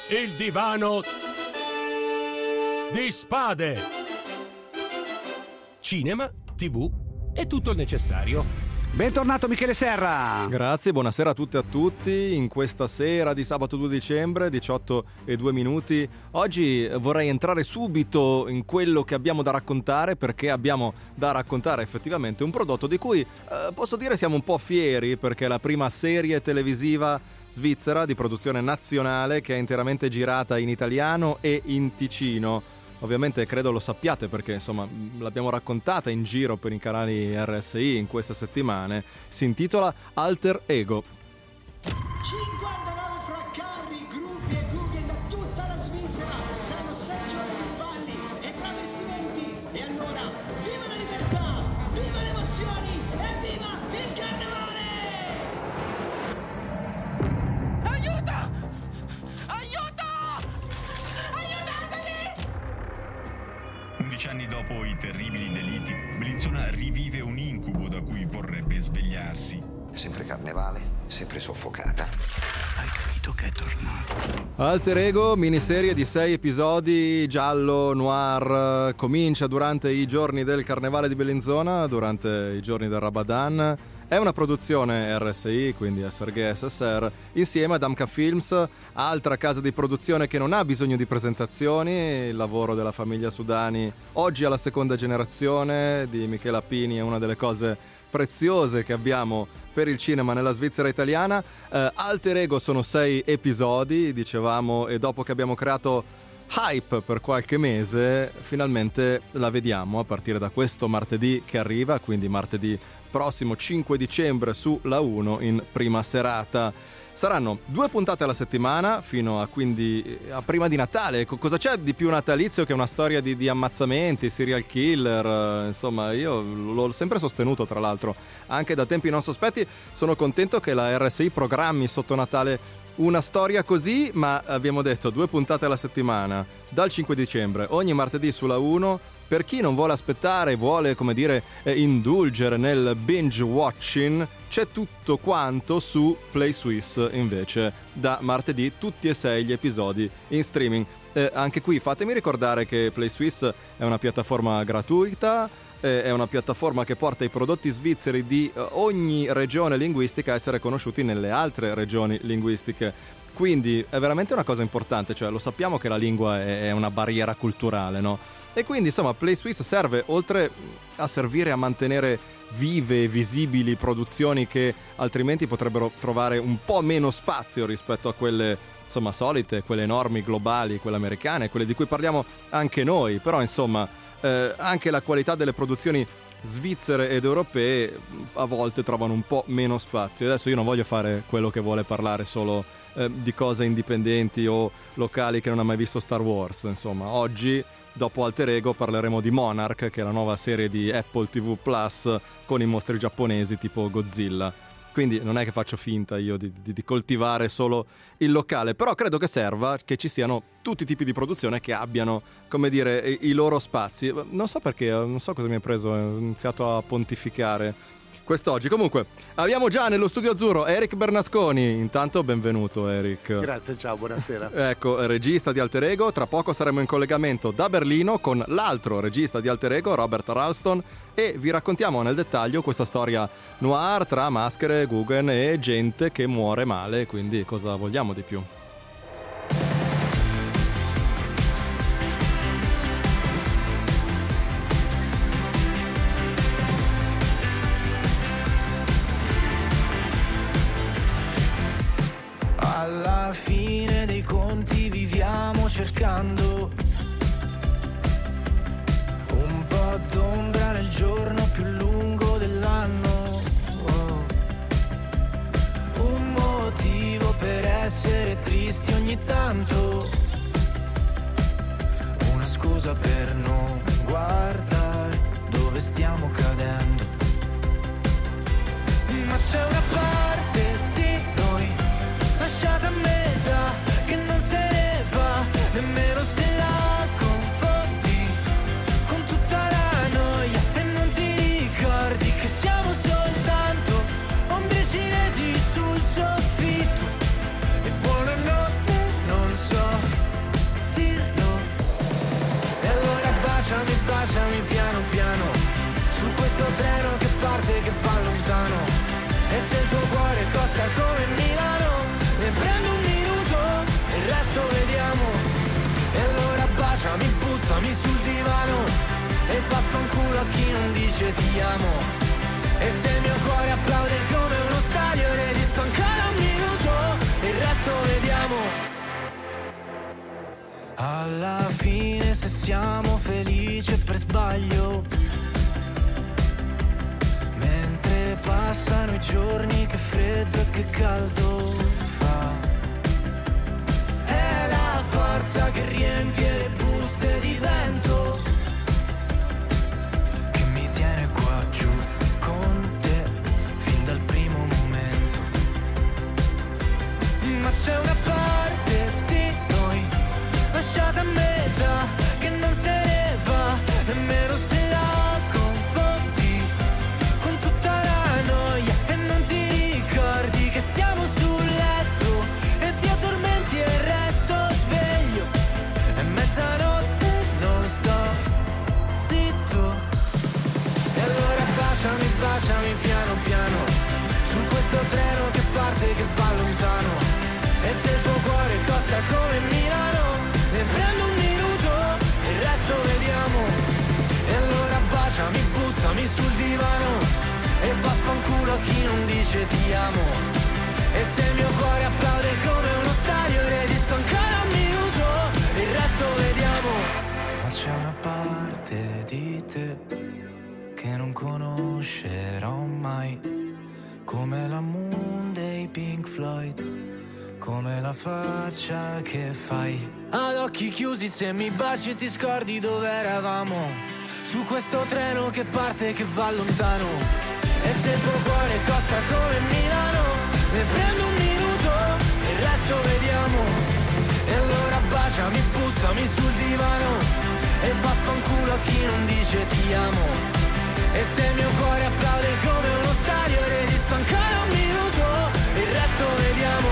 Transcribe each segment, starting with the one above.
il divano di spade. Cinema, TV e tutto il necessario. Bentornato Michele Serra. Grazie, buonasera a tutte e a tutti. In questa sera di sabato 2 dicembre, 18:02. Oggi vorrei entrare subito in quello che abbiamo da raccontare, perché abbiamo da raccontare effettivamente un prodotto di cui posso dire siamo un po' fieri, perché è la prima serie televisiva svizzera di produzione nazionale che è interamente girata in italiano e in ticino. Ovviamente credo lo sappiate perché insomma l'abbiamo raccontata in giro per i canali RSI in queste settimane. Si intitola Alter Ego. 59 fra carri, gruppi e gughe da tutta la Svizzera saranno Sergio Cavalli e travestimenti. E allora, viva la libertà, viva le emozioni e viva il carnevale! Aiuto! Aiuto! Aiutatemi! 11 anni dopo i terribili delitti, Bellinzona rivive un incubo da cui vorrebbe svegliarsi. Sempre carnevale, sempre soffocata. Hai capito che è tornato? Alter Ego, miniserie di 6 episodi, giallo, noir, comincia durante i giorni del Carnevale di Bellinzona, durante i giorni del Ramadan. È una produzione RSI, quindi SRG SSR, insieme ad Amca Films, altra casa di produzione che non ha bisogno di presentazioni. Il lavoro della famiglia Sudani, oggi alla seconda generazione, di Michela Pini, è una delle cose preziose che abbiamo per il cinema nella Svizzera italiana. Alter Ego sono 6 episodi, dicevamo, e dopo che abbiamo creato hype per qualche mese, finalmente la vediamo a partire da questo martedì che arriva, quindi martedì prossimo 5 dicembre su La 1 in prima serata. Saranno 2 puntate alla settimana fino a prima di Natale. Cosa c'è di più natalizio che una storia di ammazzamenti, serial killer? Insomma, io l'ho sempre sostenuto, tra l'altro, anche da tempi non sospetti. Sono contento che la RSI programmi sotto Natale una storia così, ma abbiamo detto 2 puntate alla settimana dal 5 dicembre, ogni martedì sulla 1. Per chi non vuole aspettare, vuole, come dire, indulgere nel binge watching, c'è tutto quanto su Play Swiss invece, da martedì tutti e 6 gli episodi in streaming. Anche qui fatemi ricordare che Play Swiss è una piattaforma gratuita, è una piattaforma che porta i prodotti svizzeri di ogni regione linguistica a essere conosciuti nelle altre regioni linguistiche. Quindi è veramente una cosa importante, cioè lo sappiamo che la lingua è una barriera culturale, no? E quindi insomma Play Swiss serve, oltre a servire a mantenere vive e visibili produzioni che altrimenti potrebbero trovare un po' meno spazio rispetto a quelle insomma solite, quelle enormi globali, quelle americane, quelle di cui parliamo anche noi, però insomma anche la qualità delle produzioni svizzere ed europee a volte trovano un po' meno spazio. Adesso io non voglio fare quello che vuole parlare solo di cose indipendenti o locali che non ha mai visto Star Wars. Insomma, oggi dopo Alter Ego parleremo di Monarch, che è la nuova serie di Apple TV Plus con i mostri giapponesi tipo Godzilla. Quindi non è che faccio finta io di coltivare solo il locale, però credo che serva che ci siano tutti i tipi di produzione che abbiano, come dire, i loro spazi. Non so perché, non so cosa mi ha preso, ho iniziato a pontificare quest'oggi. Comunque, abbiamo già nello studio azzurro Eric Bernasconi. Intanto benvenuto Eric. Grazie, ciao, buonasera. Ecco, regista di Alter Ego. Tra poco saremo in collegamento da Berlino con l'altro regista di Alter Ego, Robert Ralston, e vi raccontiamo nel dettaglio questa storia noir tra maschere, Guggen e gente che muore male. Quindi cosa vogliamo di più? Alla fine dei conti viviamo cercando un po' d'ombra nel giorno più lungo dell'anno. Un motivo per essere tristi ogni tanto, una scusa per non guardare dove stiamo cadendo. Ma c'è una parte di noi lasciata a metà che non se ne va, nemmeno se la confondi con tutta la noia e non ti ricordi che siamo soltanto ombre cinesi sul soffitto. E buonanotte, non so dice ti amo. E se il mio cuore applaude come uno stadio, resisto ancora un minuto, il resto vediamo. Alla fine se siamo felici per sbaglio, mentre passano i giorni, che freddo e che caldo fa. È la forza che riempie le buste di vento, che mi tiene qua giù con te fin dal primo momento. Ma c'è una parte di noi lasciata a metà, che non se ne va, nemmeno se la confondi con tutta la noia. E non ti ricordi che stiamo sul letto e ti addormenti e il resto sveglio. È mezzanotte, non sto zitto. E allora baciami, baciami piano piano, su questo treno che parte, che va lontano. E se il tuo cuore costa come Milano, ne prendo un minuto, il resto vediamo. E allora baciami, buttami sul divano, e vaffanculo a chi non dice ti amo. E se il mio cuore applaude come uno stadio, resisto ancora un minuto, il resto vediamo. Ma c'è una parte di te che non conoscerò mai, come la moon dei Pink Floyd, come la faccia che fai. Ad occhi chiusi se mi baci e ti scordi dove eravamo, su questo treno che parte e che va lontano. E se il tuo cuore costa come Milano, ne prendo un minuto, il resto vediamo. E allora baciami, buttami sul divano, e vaffanculo a chi non dice ti amo. E se il mio cuore applaude come uno stadio, resisto ancora un minuto, il resto vediamo.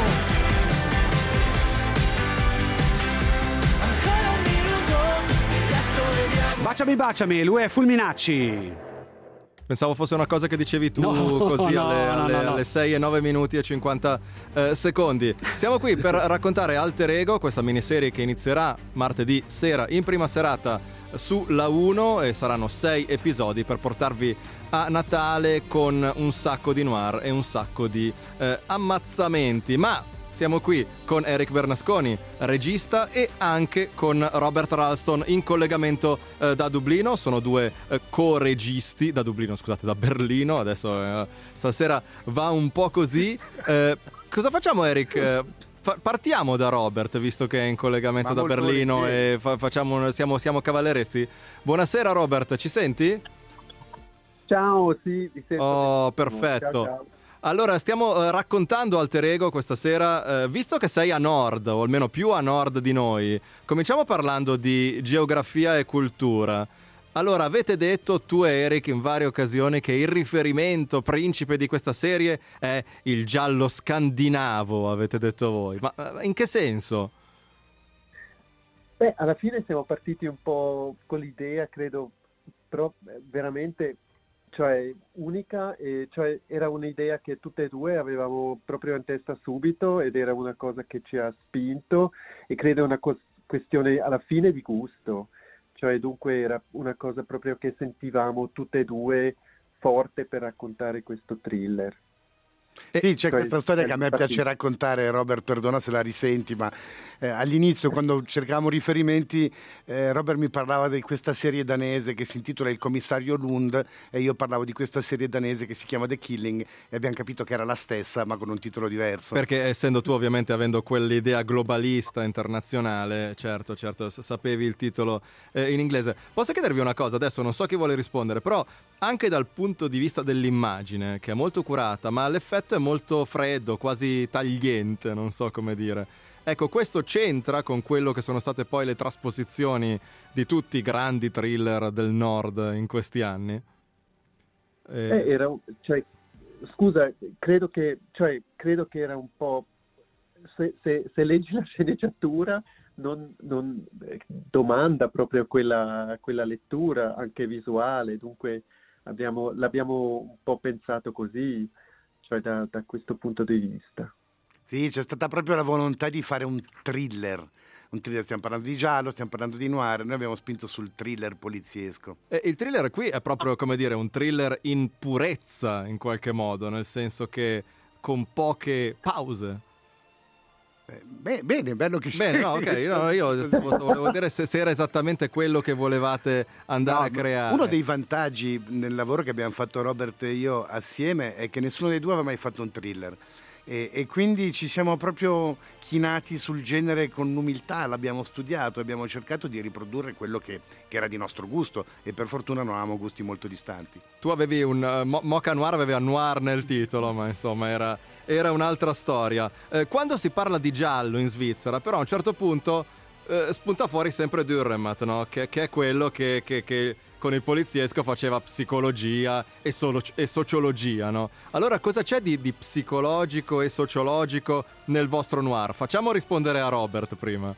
Ancora un minuto, il resto vediamo. Baciami, baciami, lui è Fulminacci. Pensavo fosse una cosa che dicevi tu così no. alle 6 e 9 minuti e 50 secondi. Siamo qui per raccontare Alter Ego, questa miniserie che inizierà martedì sera in prima serata su La 1, e saranno 6 episodi per portarvi a Natale con un sacco di noir e un sacco di ammazzamenti. Ma siamo qui con Eric Bernasconi, regista, e anche con Robert Ralston in collegamento da Dublino. Sono due co-registi da Dublino, scusate, da Berlino. Adesso stasera va un po' così. Cosa facciamo, Eric? Partiamo da Robert, visto che è in collegamento da Berlino, e siamo cavalleresti. Buonasera Robert, ci senti? Ciao, sì, vi sento. Oh, perfetto. Ciao. Allora, stiamo raccontando Alter Ego questa sera, visto che sei a nord, o almeno più a nord di noi, cominciamo parlando di geografia e cultura. Allora, avete detto tu e Eric in varie occasioni che il riferimento principe di questa serie è il giallo scandinavo, avete detto voi. Ma in che senso? Beh, alla fine siamo partiti un po' con l'idea, credo, però veramente, cioè, unica, e cioè era un'idea che tutte e due avevamo proprio in testa subito, ed era una cosa che ci ha spinto, e credo una questione alla fine di gusto. Cioè, dunque era una cosa proprio che sentivamo tutte e due forte per raccontare questo thriller. Sì, c'è questa storia che a me piace raccontare, Robert, perdona se la risenti, ma all'inizio, quando cercavamo riferimenti, Robert mi parlava di questa serie danese che si intitola Il commissario Lund, e io parlavo di questa serie danese che si chiama The Killing, e abbiamo capito che era la stessa ma con un titolo diverso. Perché essendo tu, ovviamente, avendo quell'idea globalista internazionale, certo, sapevi il titolo in inglese. Posso chiedervi una cosa? Adesso non so chi vuole rispondere, però anche dal punto di vista dell'immagine, che è molto curata, ma l'effetto è molto freddo, quasi tagliente, non so come dire. Ecco, questo c'entra con quello che sono state poi le trasposizioni di tutti i grandi thriller del Nord in questi anni? Scusa, credo che era un po'... Se leggi la sceneggiatura non domanda proprio quella lettura anche visuale, dunque l'abbiamo un po' pensato così, cioè da questo punto di vista. Sì, c'è stata proprio la volontà di fare un thriller, un thriller, stiamo parlando di giallo, stiamo parlando di noir, noi abbiamo spinto sul thriller poliziesco. Il thriller qui è proprio, come dire, un thriller in purezza in qualche modo, nel senso che con poche pause. Bene, bello che Bene, no, ok, no, io volevo vedere se era esattamente quello che volevate andare a creare. Uno dei vantaggi nel lavoro che abbiamo fatto Robert e io assieme è che nessuno dei due aveva mai fatto un thriller. E quindi ci siamo proprio chinati sul genere con umiltà, l'abbiamo studiato, abbiamo cercato di riprodurre quello che era di nostro gusto, e per fortuna non avevamo gusti molto distanti. Tu avevi un Mocha Noir, aveva noir nel titolo, ma insomma era un'altra storia. Quando si parla di giallo in Svizzera, però a un certo punto spunta fuori sempre Dürrenmatt, no? Che è quello che con il poliziesco faceva psicologia e sociologia, no? Allora cosa c'è di psicologico e sociologico nel vostro noir? Facciamo rispondere a Robert prima.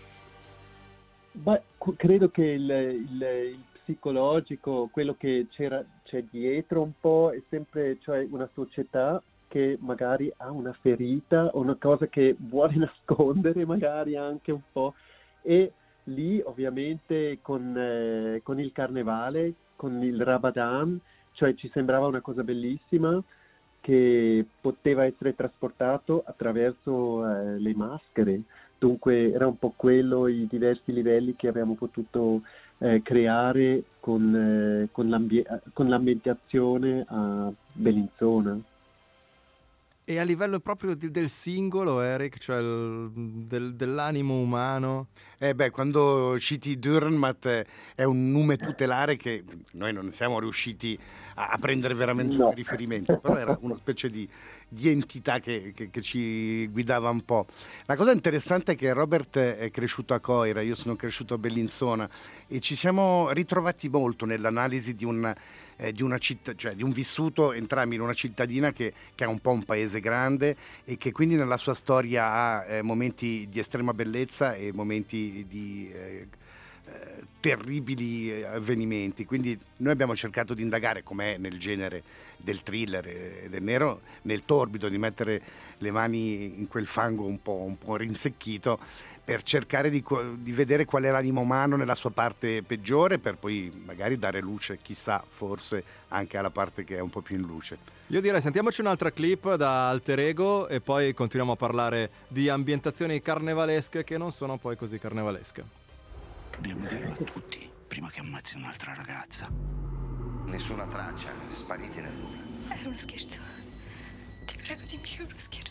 Beh, credo che il psicologico, quello che c'è dietro un po', è sempre, cioè, una società che magari ha una ferita o una cosa che vuole nascondere magari anche un po', e lì ovviamente con il carnevale, con il Ramadan, cioè ci sembrava una cosa bellissima che poteva essere trasportato attraverso le maschere. Dunque era un po' quello, i diversi livelli che abbiamo potuto creare con l'ambientazione a Bellinzona. E a livello proprio del singolo, Eric, cioè dell'animo umano? Quando citi Dürrenmatt è un nome tutelare che noi non siamo riusciti a prendere veramente un riferimento, però era una specie di entità che ci guidava un po'. La cosa interessante è che Robert è cresciuto a Coira, io sono cresciuto a Bellinzona, e ci siamo ritrovati molto nell'analisi di una città, cioè di un vissuto entrambi in una cittadina che è un po' un paese grande e che quindi nella sua storia ha momenti di estrema bellezza e momenti di terribili avvenimenti. Quindi noi abbiamo cercato di indagare, com'è nel genere del thriller e del nero, nel torbido, di mettere le mani in quel fango un po' rinsecchito, per cercare di vedere qual è l'animo umano nella sua parte peggiore, per poi magari dare luce, chissà, forse anche alla parte che è un po' più in luce. Io direi sentiamoci un'altra clip da Alter Ego e poi continuiamo a parlare di ambientazioni carnevalesche che non sono poi così carnevalesche. Dobbiamo dirlo a tutti prima che ammazzi un'altra ragazza. Nessuna traccia, spariti nel nulla. È uno scherzo. Ti prego, dimmi che è uno scherzo.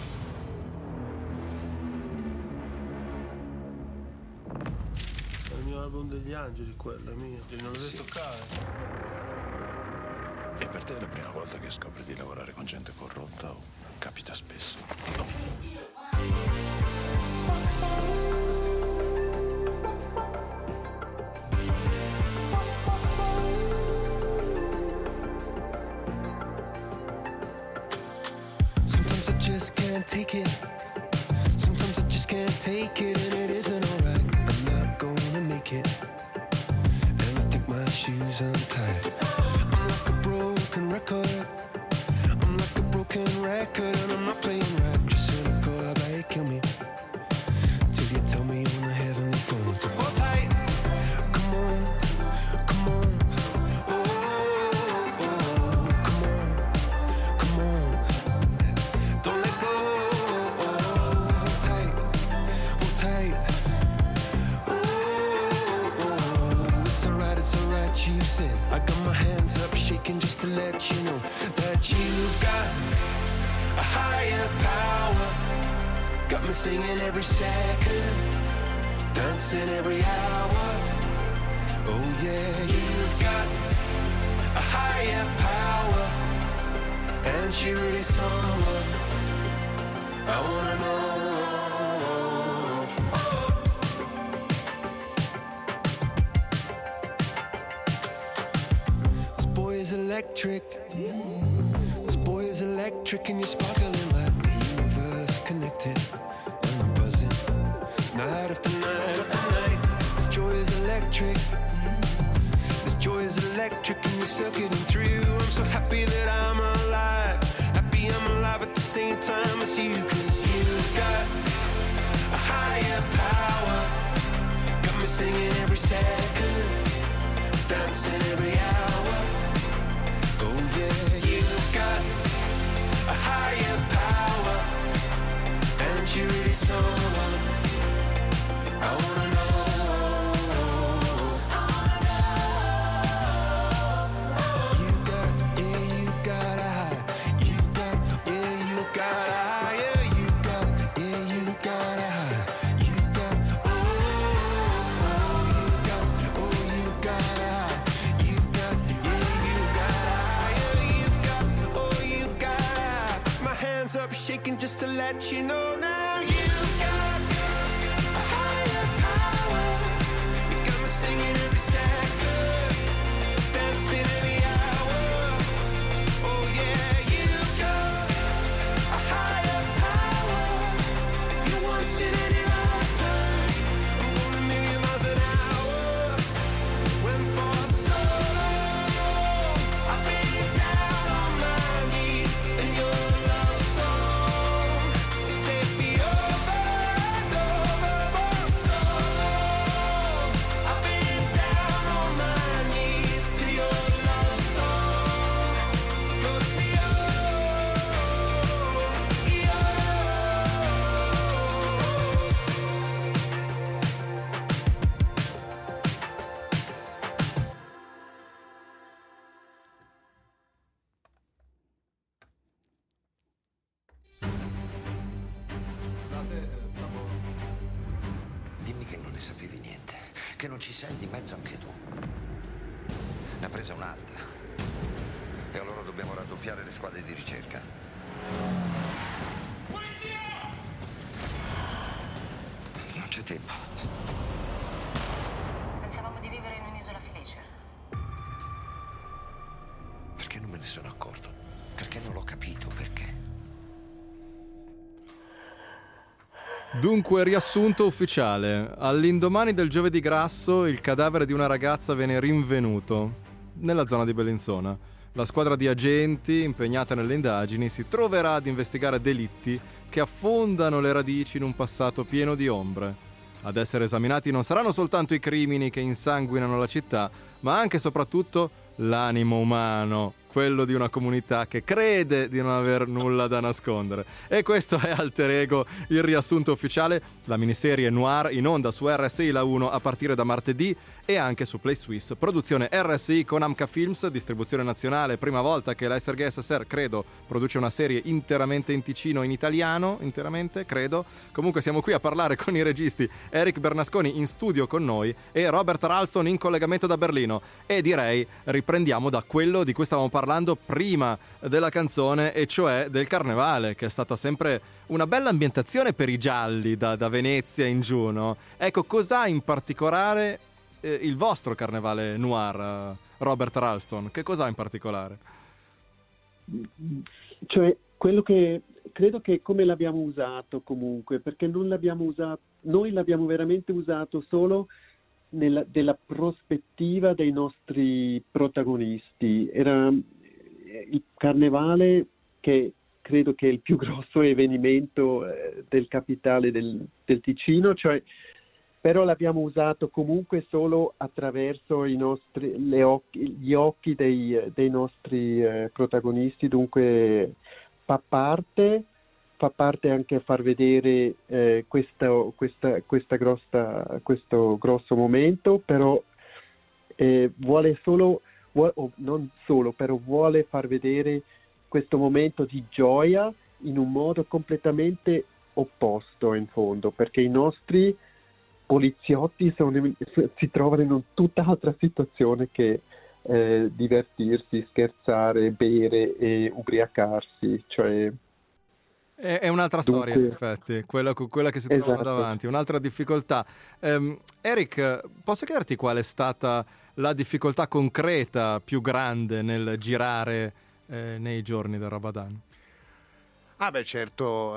È il mio album degli angeli, quello è mio. Non lo devi toccare. E per te è la prima volta che scopri di lavorare con gente corrotta o capita spesso? Sometimes I just can't take it. Sometimes I just can't take it, and it isn't alright. I'm not gonna make it, and I think my shoes untied. I'm like a broken record. I'm like a broken record, and I'm not playing right. Just cynical, I bet kill me till you tell me on the heavenly phone to hold tight. Come on, come on. Oh, oh, come on, come on. Don't let go. Hold tight, hold tight. Oh, it's alright, you said. I got my hands up shaking just to let you know that you've got a higher power. Got me singing every second, dancing every hour. Oh yeah, you've got a higher power, and she really someone I wanna know. This boy is electric. This boy is electric, and you're sparkling like the universe connected. And I'm buzzing night after night after night. This joy is electric. This joy is electric, and you're circuiting through. I'm so happy that I'm alive. Happy I'm alive at the same time as you, 'cause you've got a higher power. pretty someone. I wanna know. Up shaking just to let you know now you've got a higher power. You got me singing every second, dancing every hour. Oh yeah, you've got a higher power. You once in any lifetime. I'm going a million miles an hour. When for so long I've been down on my knees in your love. Dimmi che non ne sapevi niente, che non ci sei di mezzo anche tu. Ne ha presa un'altra. E allora dobbiamo raddoppiare le squadre di ricerca. Polizia! Non c'è tempo. Pensavamo di vivere in un'isola felice. Perché non me ne sono accorto? Perché non l'ho capito? Perché? Dunque, riassunto ufficiale. All'indomani del giovedì grasso, il cadavere di una ragazza viene rinvenuto nella zona di Bellinzona. La squadra di agenti impegnata nelle indagini si troverà ad investigare delitti che affondano le radici in un passato pieno di ombre. Ad essere esaminati non saranno soltanto i crimini che insanguinano la città, ma anche e soprattutto l'animo umano, quello di una comunità che crede di non aver nulla da nascondere. E questo è Alter Ego, il riassunto ufficiale, la miniserie noir in onda su RSI La 1 a partire da martedì e anche su Play Swiss. Produzione RSI con Amca Films, distribuzione nazionale, prima volta che la SRG SSR, credo, produce una serie interamente in ticino, in italiano, interamente, credo. Comunque siamo qui a parlare con i registi Eric Bernasconi in studio con noi e Robert Ralston in collegamento da Berlino. E direi riprendiamo da quello di cui stavamo parlando prima della canzone, e cioè del carnevale, che è stata sempre una bella ambientazione per i gialli da Venezia in giù, no? Ecco, cos'ha in particolare il vostro carnevale noir, Robert Ralston? Che cos'ha in particolare? Cioè, quello che credo che come l'abbiamo usato comunque, perché non l'abbiamo usato, noi l'abbiamo veramente usato solo della prospettiva dei nostri protagonisti. Era il carnevale, che credo che è il più grosso avvenimento del capitale del Ticino, cioè, però l'abbiamo usato comunque solo attraverso gli occhi dei nostri protagonisti, dunque fa parte anche a far vedere questo grosso momento, però vuole far vedere questo momento di gioia in un modo completamente opposto in fondo, perché i nostri poliziotti si trovano in tutt'altra situazione che divertirsi, scherzare, bere e ubriacarsi, cioè è un'altra storia, in effetti, quella che si trova davanti, un'altra difficoltà. Eric, posso chiederti qual è stata la difficoltà concreta più grande nel girare nei giorni del Ramadan? Ah beh, certo,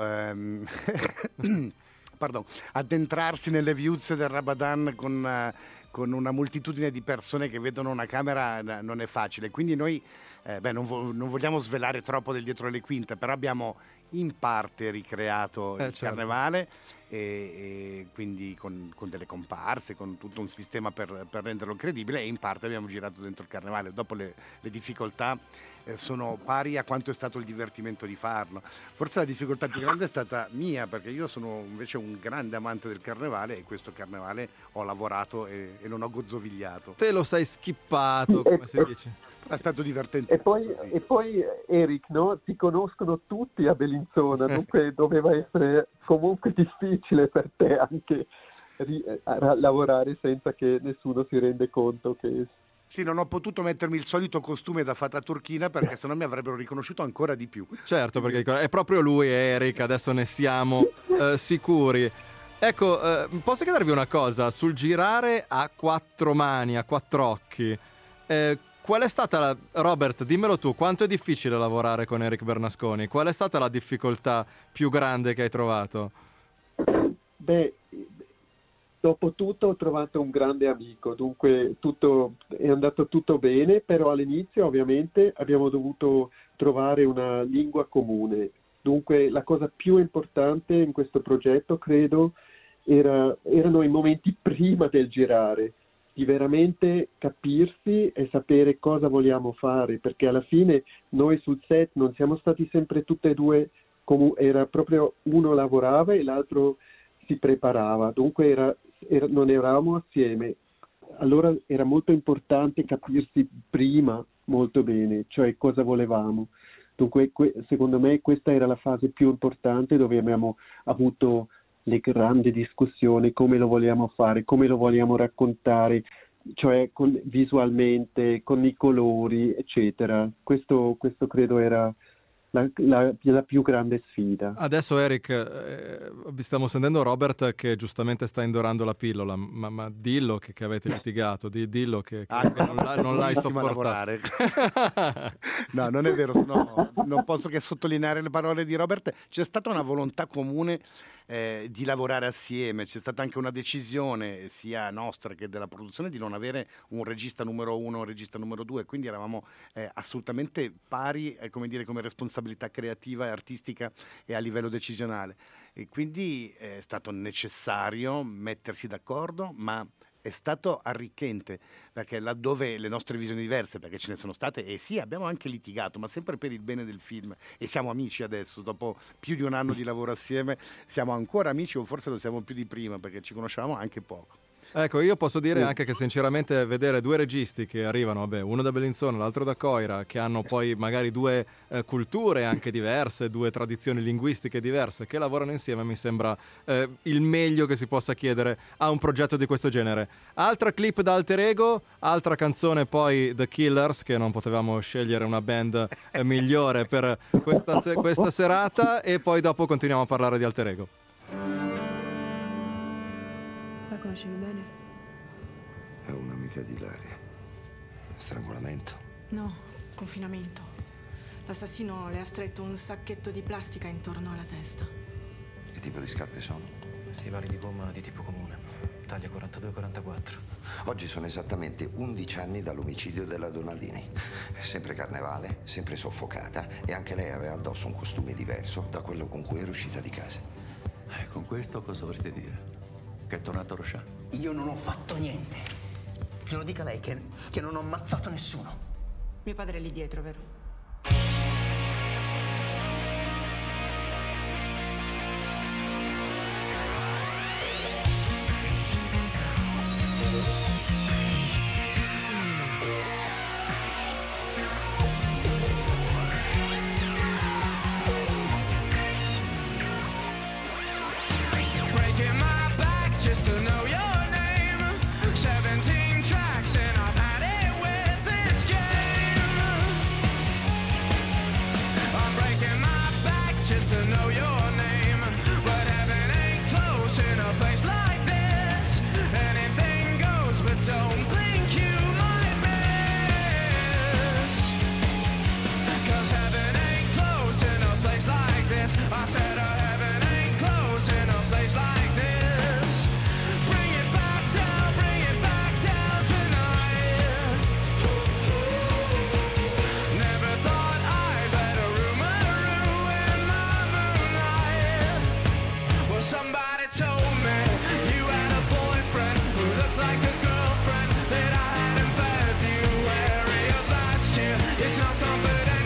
addentrarsi nelle viuzze del Ramadan con una moltitudine di persone che vedono una camera non è facile, quindi noi non vogliamo svelare troppo del dietro le quinte, però abbiamo in parte ricreato il carnevale e quindi con delle comparse, con tutto un sistema per renderlo credibile, e in parte abbiamo girato dentro il carnevale. Dopo le difficoltà sono pari a quanto è stato il divertimento di farlo. Forse la difficoltà più grande è stata mia, perché io sono invece un grande amante del carnevale, e questo carnevale ho lavorato e non ho gozzovigliato. Te lo sei schippato, come si dice. È stato divertente. E poi Eric, no? Ti conoscono tutti a Bellinzona, dunque doveva essere comunque difficile per te anche lavorare senza che nessuno si rende conto che... Sì, non ho potuto mettermi il solito costume da fata turchina, perché sennò mi avrebbero riconosciuto ancora di più. Certo, perché è proprio lui, Eric, adesso ne siamo sicuri. Ecco, posso chiedervi una cosa? Sul girare a 4 mani, a 4 occhi, qual è stata Robert, dimmelo tu, quanto è difficile lavorare con Eric Bernasconi? Qual è stata la difficoltà più grande che hai trovato? Beh, dopo tutto ho trovato un grande amico, dunque è andato tutto bene, però all'inizio ovviamente abbiamo dovuto trovare una lingua comune. Dunque la cosa più importante in questo progetto, credo, erano i momenti prima del girare, di veramente capirsi e sapere cosa vogliamo fare, perché alla fine noi sul set non siamo stati sempre tutte e due, era proprio uno lavorava e l'altro si preparava, dunque non eravamo assieme. Allora era molto importante capirsi prima molto bene, cioè cosa volevamo. Dunque secondo me questa era la fase più importante, dove abbiamo avuto le grandi discussioni, come lo vogliamo fare, come lo vogliamo raccontare, cioè visualmente, con i colori, eccetera. Questo credo era la più grande sfida. Adesso Eric, stiamo sentendo Robert che giustamente sta indorando la pillola, ma dillo che avete litigato, dillo che non l'hai sopportato. No, non è vero, no, non posso che sottolineare le parole di Robert. C'è stata una volontà comune di lavorare assieme, c'è stata anche una decisione sia nostra che della produzione di non avere un regista numero 1 o un regista numero 2, quindi eravamo assolutamente pari come responsabilità creativa e artistica e a livello decisionale, e quindi è stato necessario mettersi d'accordo, ma è stato arricchente, perché laddove le nostre visioni diverse, perché ce ne sono state, e sì, abbiamo anche litigato, ma sempre per il bene del film, e siamo amici adesso, dopo più di un anno di lavoro assieme, siamo ancora amici, o forse lo siamo più di prima, perché ci conoscevamo anche poco. Ecco, io posso dire anche che sinceramente vedere due registi che arrivano, uno da Bellinzona, l'altro da Coira, che hanno poi magari due culture anche diverse, due tradizioni linguistiche diverse, che lavorano insieme, mi sembra il meglio che si possa chiedere a un progetto di questo genere. Altra clip da Alter Ego, altra canzone poi The Killers, che non potevamo scegliere una band migliore per questa serata, e poi dopo continuiamo a parlare di Alter Ego. La conoscevi bene? È un'amica di Ilaria. Strangolamento? No, confinamento. L'assassino le ha stretto un sacchetto di plastica intorno alla testa. Che tipo di scarpe sono? Stivali di gomma di tipo comune, taglia 42-44. Oggi sono esattamente 11 anni dall'omicidio della Donaldini. Sempre carnevale, sempre soffocata, e anche lei aveva addosso un costume diverso da quello con cui era uscita di casa. Con questo cosa vorreste dire? Che è tornato Rochat? Io non ho fatto niente. Che lo dica lei che non ho ammazzato nessuno. Mio padre è lì dietro, vero? It's not confidential.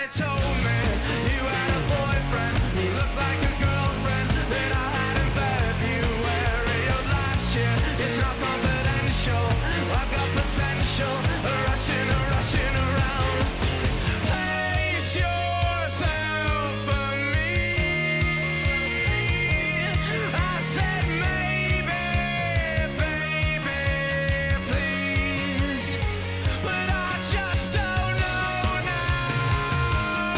Somebody told me you had a boyfriend who looked like a girlfriend that I had in February of last year. It's not confidential, I've got potential, rushing around. Place yourself for me. I said maybe, baby, please, but I just don't know now.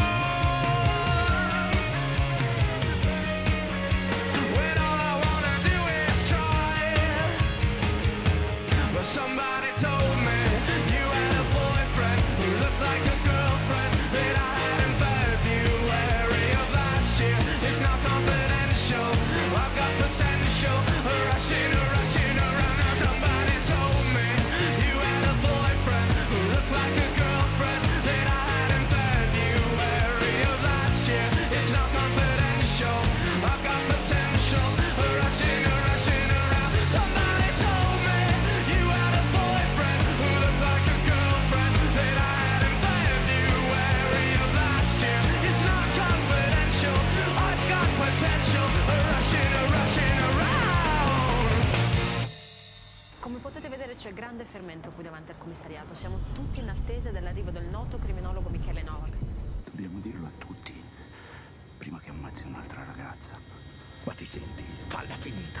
When all I wanna do is try. But somebody told me you had a boyfriend who looked like a girlfriend that I had in February of last year. It's not confidential, I've got potential, rushing around. Now somebody told me you had a boyfriend who looked like a girlfriend that I had in February of last year. It's not confidential, I've got potential, rushing around. Somebody told me you had a boyfriend who looked like a girlfriend that I had in February of last year. It's not confidential, I've got potential, rushing around. Come potete vedere c'è grande fermento qui davanti al commissariato. Siamo tutti in attesa dell'arrivo del noto criminologo Michele Novak. Dobbiamo dirlo a tutti, prima che ammazzi un'altra ragazza. Ma ti senti? Falla finita.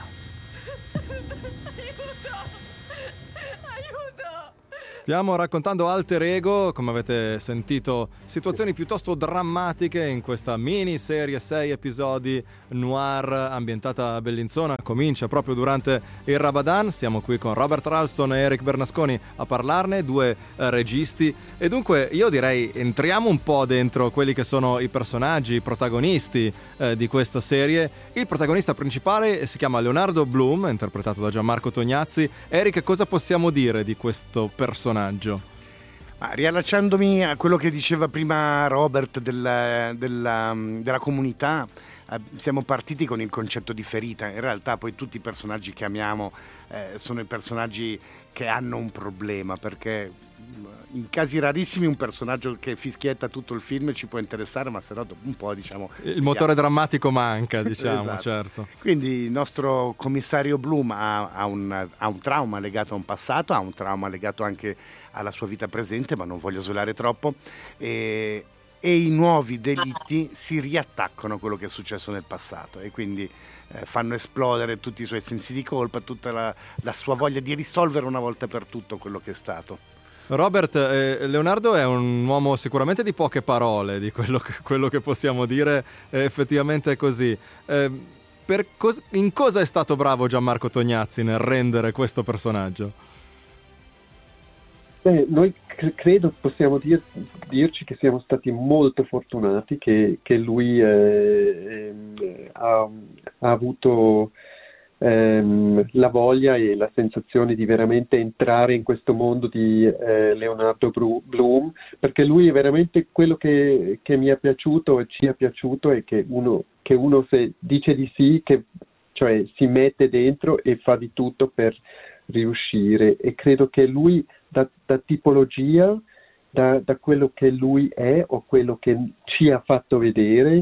Aiuto! Stiamo raccontando Alter Ego, come avete sentito, situazioni piuttosto drammatiche in questa miniserie 6 episodi noir ambientata a Bellinzona. Comincia proprio durante il Ramadan. Siamo qui con Robert Ralston e Eric Bernasconi a parlarne, due registi. E dunque io direi entriamo un po' dentro quelli che sono i personaggi, i protagonisti di questa serie. Il protagonista principale si chiama Leonardo Bloom, interpretato da Gianmarco Tognazzi. Eric, cosa possiamo dire di questo personaggio? Riallacciandomi a quello che diceva prima Robert della comunità, siamo partiti con il concetto di ferita. In realtà poi tutti i personaggi che amiamo sono i personaggi che hanno un problema, perché in casi rarissimi un personaggio che fischietta tutto il film ci può interessare, ma se no dopo un po', diciamo, il motore drammatico manca, diciamo. Esatto. Certo. Quindi il nostro commissario Bloom ha un trauma legato a un passato, ha un trauma legato anche alla sua vita presente, ma non voglio svelare troppo, e i nuovi delitti si riattaccano a quello che è successo nel passato e quindi fanno esplodere tutti i suoi sensi di colpa, tutta la sua voglia di risolvere una volta per tutto quello che è stato. Robert, Leonardo è un uomo sicuramente di poche parole, di quello che possiamo dire, effettivamente è così. In cosa è stato bravo Gianmarco Tognazzi nel rendere questo personaggio? Noi credo possiamo dirci che siamo stati molto fortunati che lui ha avuto la voglia e la sensazione di veramente entrare in questo mondo di Leonardo Bloom, perché lui è veramente quello che mi è piaciuto e ci è piaciuto, è che uno se dice di sì, cioè si mette dentro e fa di tutto per riuscire, e credo che lui da tipologia, da quello che lui è o quello che ci ha fatto vedere,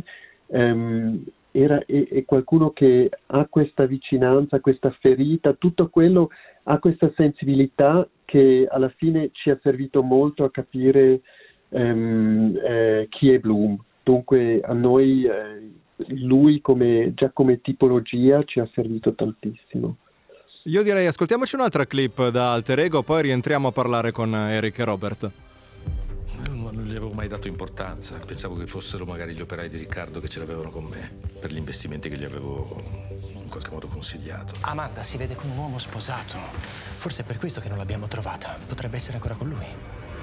è qualcuno che ha questa vicinanza, questa ferita, tutto quello, ha questa sensibilità che alla fine ci ha servito molto a capire chi è Bloom. Dunque a noi lui già come tipologia ci ha servito tantissimo. Io direi ascoltiamoci un'altra clip da Alter Ego, poi rientriamo a parlare con Eric e Robert. Non gli avevo mai dato importanza, pensavo che fossero magari gli operai di Riccardo che ce l'avevano con me, per gli investimenti che gli avevo in qualche modo consigliato. Amanda si vede come un uomo sposato, forse è per questo che non l'abbiamo trovata, potrebbe essere ancora con lui.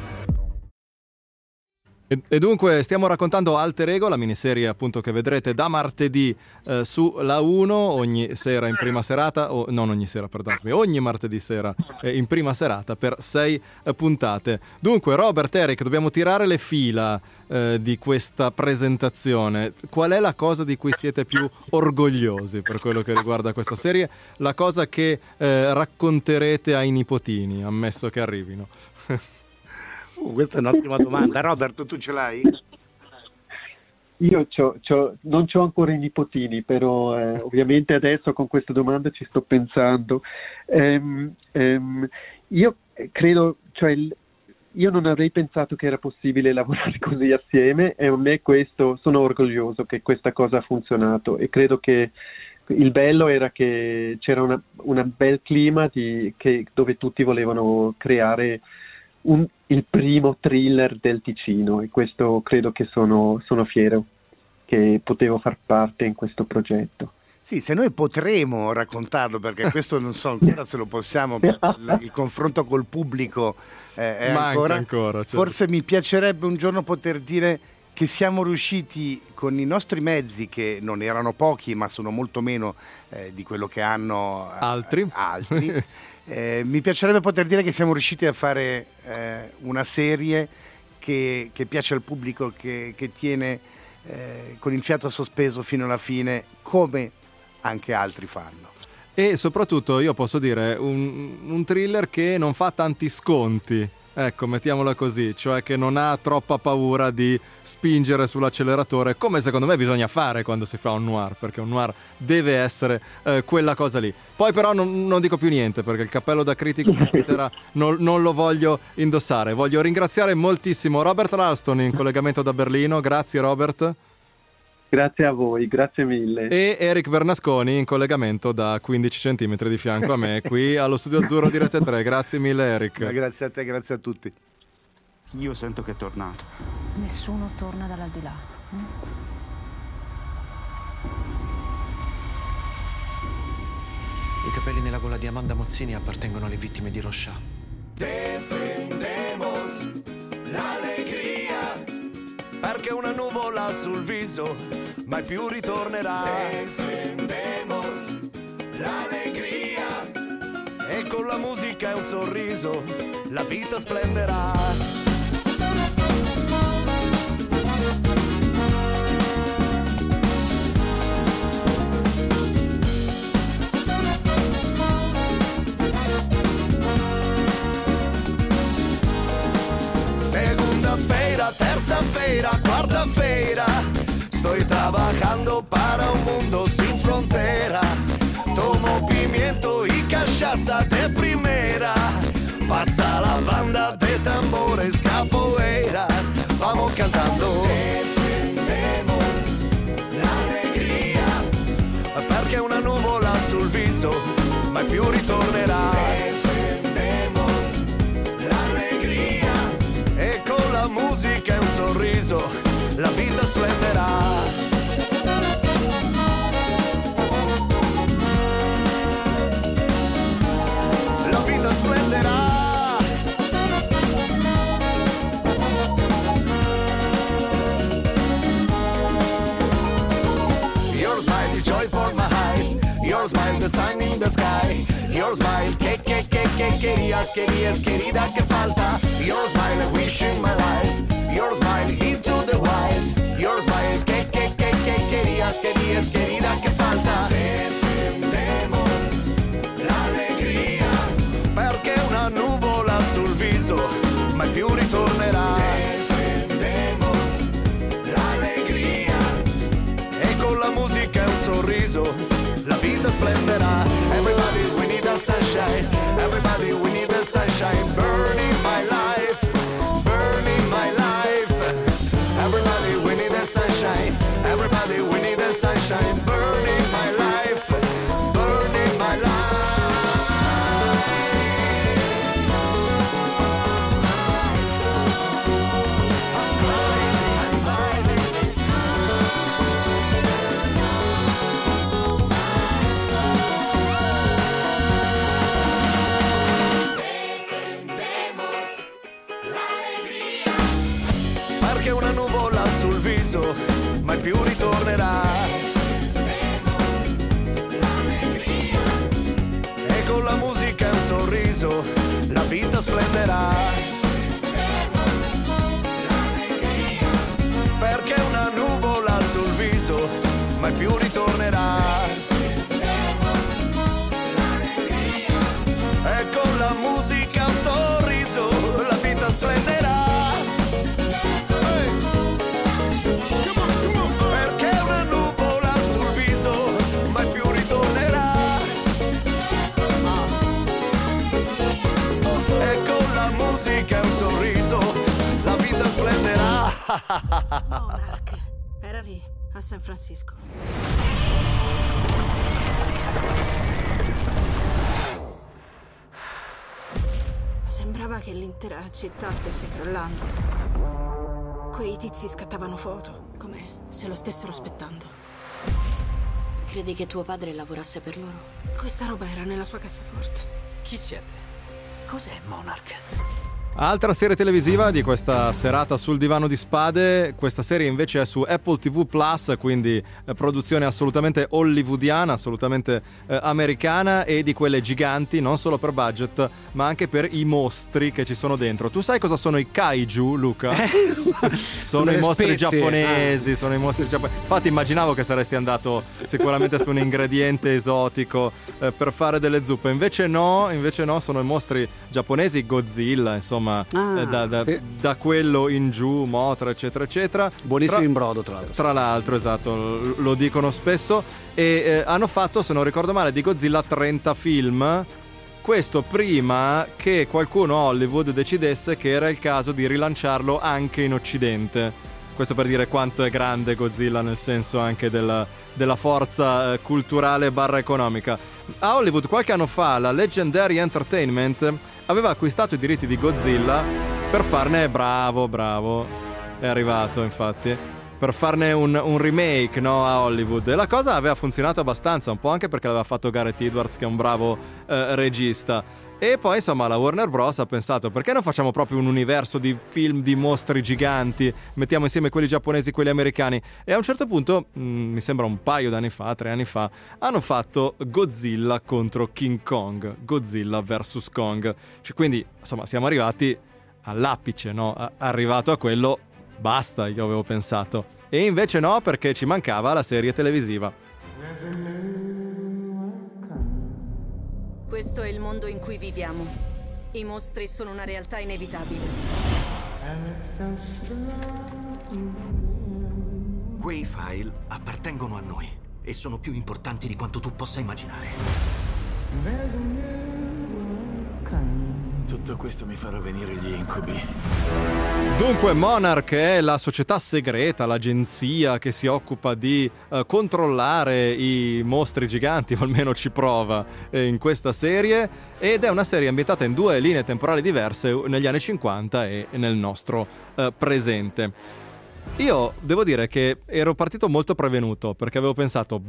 E dunque stiamo raccontando Alter Ego, la miniserie appunto che vedrete da martedì su La 1 ogni sera in prima serata, ogni martedì sera in prima serata per 6 puntate. Dunque Robert, Eric, dobbiamo tirare le fila di questa presentazione. Qual è la cosa di cui siete più orgogliosi per quello che riguarda questa serie? La cosa che racconterete ai nipotini, ammesso che arrivino? Questa è un'ottima domanda. Robert, tu ce l'hai? Io non c'ho ancora i nipotini, però ovviamente adesso con questa domanda ci sto pensando. Io credo, cioè, io non avrei pensato che era possibile lavorare così assieme, e a me sono orgoglioso che questa cosa ha funzionato, e credo che il bello era che c'era un bel clima dove tutti volevano creare il primo thriller del Ticino, e questo credo che sono fiero che potevo far parte in questo progetto. Sì, se noi potremo raccontarlo, perché questo non so ancora se lo possiamo, il confronto col pubblico è manca ancora certo. Forse mi piacerebbe un giorno poter dire che siamo riusciti con i nostri mezzi, che non erano pochi ma sono molto meno di quello che hanno altri. Mi piacerebbe poter dire che siamo riusciti a fare una serie che piace al pubblico, che tiene con il fiato sospeso fino alla fine, come anche altri fanno. E soprattutto io posso dire un thriller che non fa tanti sconti, ecco, mettiamola così, cioè che non ha troppa paura di spingere sull'acceleratore, come secondo me bisogna fare quando si fa un noir, perché un noir deve essere quella cosa lì. Poi però non dico più niente, perché il cappello da critico stasera non lo voglio indossare. Voglio ringraziare moltissimo Robert Ralston in collegamento da Berlino. Grazie Robert. Grazie a voi, grazie mille. E Eric Bernasconi in collegamento da 15 centimetri di fianco a me, qui allo Studio Azzurro di Rete 3. Grazie mille Eric. Grazie a te, grazie a tutti. Io sento che è tornato. Nessuno torna dall'aldilà. I capelli nella gola di Amanda Mozzini appartengono alle vittime di Rorschach. Defendemos l'allegria, perché una nuvola sul viso mai più ritornerà. Defendemos l'allegria, e con la musica e un sorriso la vita splenderà. Segunda-feira, terça-feira, quarta-feira, estoy trabajando para un mundo sin frontera. Tomo pimiento y cachaza de primera, pasa la banda de tambores capoeira. Vamos cantando. Defendemos l'allegria, perché una nuvola sul viso mai più ritornerà. Defendemos l'allegria, e con la musica e un sorriso la vita splenderà. La vita splenderà. Your smile is joy for my eyes, your smile the sun in the sky, your smile que querías, querida, que falta. Your smile I wish in my life, your smile into the wild, your smile que querías, querida, que falta. Defendemos l'allegria, perché una nuvola sul viso mai più ritornerà. Defendemos l'allegria, e con la musica e un sorriso la vita splenderà. Everybody we need the sunshine, everybody we need the sunshine, burning my life, burning my life. Everybody we need the sunshine, everybody we need the sunshine, burning my life, burning my life. Perché una nuvola sul viso mai più ritornerà. E con la musica e un sorriso la vita splenderà. Perché una nuvola sul viso mai più ritornerà. E con la musica e un sorriso la vita splenderà. Come on. Monarch era lì, a San Francisco. Sembrava che l'intera città stesse crollando. Quei tizi scattavano foto, come se lo stessero aspettando. Credi che tuo padre lavorasse per loro? Questa roba era nella sua cassaforte. Chi siete? Cos'è Monarch? Altra serie televisiva di questa serata sul divano di spade. Questa serie invece è su Apple TV Plus, quindi produzione assolutamente hollywoodiana, assolutamente americana, e di quelle giganti, non solo per budget ma anche per i mostri che ci sono dentro. Tu sai cosa sono i kaiju, Luca? Sono i mostri giapponesi, sono i mostri giapponesi. Infatti immaginavo che saresti andato sicuramente su un ingrediente esotico per fare delle zuppe. Invece no, sono i mostri giapponesi, Godzilla, insomma. Da quello in giù, Mothra, eccetera eccetera. Buonissimo in brodo, tra l'altro, esatto, lo dicono spesso. E hanno fatto, se non ricordo male, di Godzilla 30 film. Questo prima che qualcuno a Hollywood decidesse che era il caso di rilanciarlo anche in Occidente. Questo per dire quanto è grande Godzilla, nel senso anche della forza culturale / economica. A Hollywood qualche anno fa la Legendary Entertainment aveva acquistato i diritti di Godzilla per farne, bravo, è arrivato infatti, per farne un remake, no, a Hollywood. E la cosa aveva funzionato abbastanza, un po' anche perché l'aveva fatto Gareth Edwards, che è un bravo regista. E poi insomma la Warner Bros. Ha pensato: perché non facciamo proprio un universo di film di mostri giganti, mettiamo insieme quelli giapponesi e quelli americani. E a un certo punto, mi sembra un paio d'anni fa, 3 anni fa, hanno fatto Godzilla contro King Kong, Godzilla vs Kong. Cioè, quindi insomma siamo arrivati all'apice, no? Arrivato a quello, basta, io avevo pensato. E invece no, perché ci mancava la serie televisiva. Questo è il mondo in cui viviamo. I mostri sono una realtà inevitabile. Quei file appartengono a noi e sono più importanti di quanto tu possa immaginare. Tutto questo mi farà venire gli incubi. Dunque Monarch è la società segreta, l'agenzia che si occupa di controllare i mostri giganti, o almeno ci prova in questa serie, ed è una serie ambientata in 2 linee temporali diverse, negli anni 50 e nel nostro presente. Io devo dire che ero partito molto prevenuto, perché avevo pensato,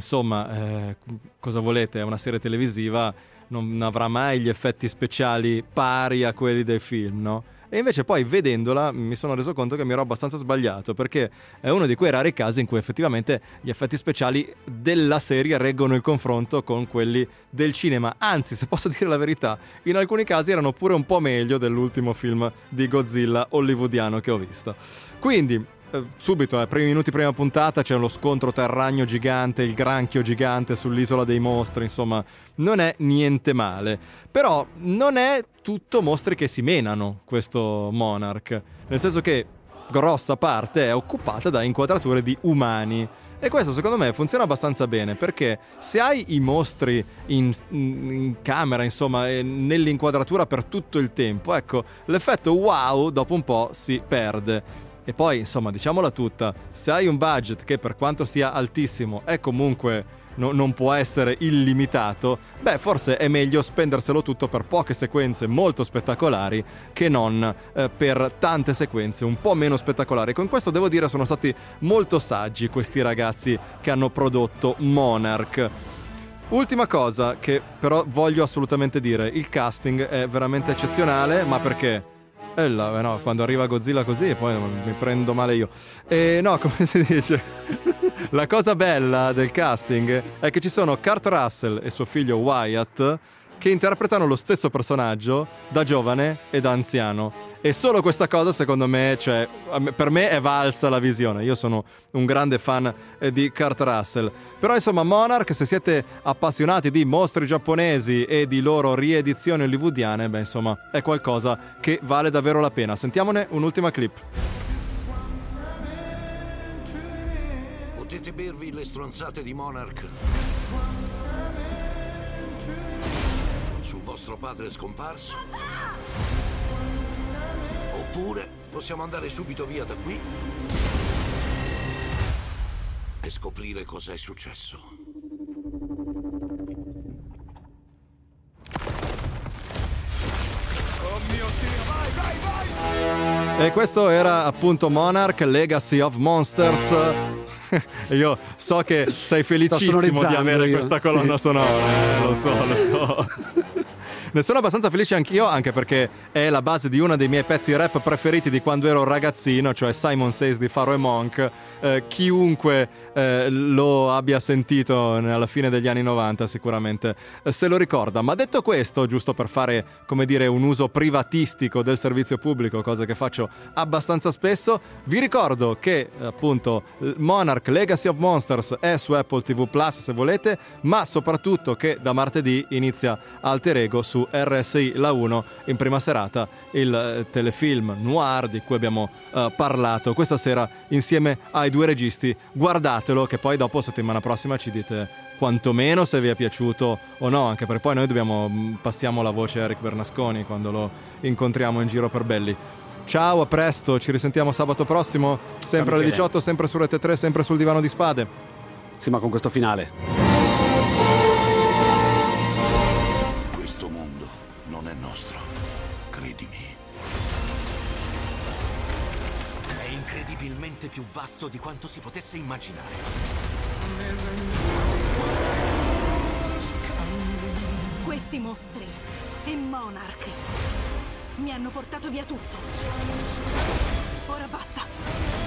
cosa volete, è una serie televisiva, non avrà mai gli effetti speciali pari a quelli dei film, no? E invece poi vedendola mi sono reso conto che mi ero abbastanza sbagliato, perché è uno di quei rari casi in cui effettivamente gli effetti speciali della serie reggono il confronto con quelli del cinema. Anzi, se posso dire la verità, in alcuni casi erano pure un po' meglio dell'ultimo film di Godzilla hollywoodiano che ho visto. Quindi subito, primi minuti prima puntata, c'è lo scontro tra il ragno gigante e il granchio gigante sull'isola dei mostri. Insomma, non è niente male. Però non è tutto mostri che si menano questo Monarch, nel senso che grossa parte è occupata da inquadrature di umani. E questo secondo me funziona abbastanza bene, perché se hai i mostri in camera, insomma, nell'inquadratura per tutto il tempo, ecco, l'effetto wow dopo un po' si perde. E poi, insomma, diciamola tutta, se hai un budget che per quanto sia altissimo è comunque non può essere illimitato, beh, forse è meglio spenderselo tutto per poche sequenze molto spettacolari che non per tante sequenze un po' meno spettacolari. Con questo devo dire sono stati molto saggi questi ragazzi che hanno prodotto Monarch. Ultima cosa che però voglio assolutamente dire: il casting è veramente eccezionale. Ma perché? No, quando arriva Godzilla così poi mi prendo male io. No, come si dice? La cosa bella del casting è che ci sono Kurt Russell e suo figlio Wyatt che interpretano lo stesso personaggio da giovane e da anziano. E solo questa cosa, secondo me, cioè, per me è valsa la visione. Io sono un grande fan di Kurt Russell. Però insomma, Monarch, se siete appassionati di mostri giapponesi e di loro riedizioni hollywoodiane, beh, insomma, è qualcosa che vale davvero la pena. Sentiamone un'ultima clip. Potete bervi le stronzate di Monarch sul vostro padre scomparso, oppure possiamo andare subito via da qui e scoprire cosa è successo. Oh mio Dio, vai! E questo era appunto Monarch, Legacy of Monsters. Io so che sei felicissimo di avere questa colonna sonora, lo so. Ne sono abbastanza felice anch'io, anche perché è la base di uno dei miei pezzi rap preferiti di quando ero ragazzino, cioè Simon Says di Pharoah Monch. Chiunque lo abbia sentito alla fine degli anni 90 sicuramente se lo ricorda. Ma detto questo, giusto per fare, come dire, un uso privatistico del servizio pubblico, cosa che faccio abbastanza spesso, vi ricordo che appunto Monarch Legacy of Monsters è su Apple TV Plus se volete, ma soprattutto che da martedì inizia Alter Ego su RSI La 1 in prima serata, il telefilm noir di cui abbiamo parlato questa sera insieme ai due registi. Guardatelo, che poi dopo settimana prossima ci dite quantomeno se vi è piaciuto o no, anche perché poi noi passiamo la voce a Eric Bernasconi quando lo incontriamo in giro per belli. Ciao, a presto, ci risentiamo sabato prossimo, sempre alle 18, sempre su Rete 3, sempre sul Divano di Spade. Sì, ma con questo finale. Più vasto di quanto si potesse immaginare. Questi mostri e Monarch mi hanno portato via tutto. Ora basta.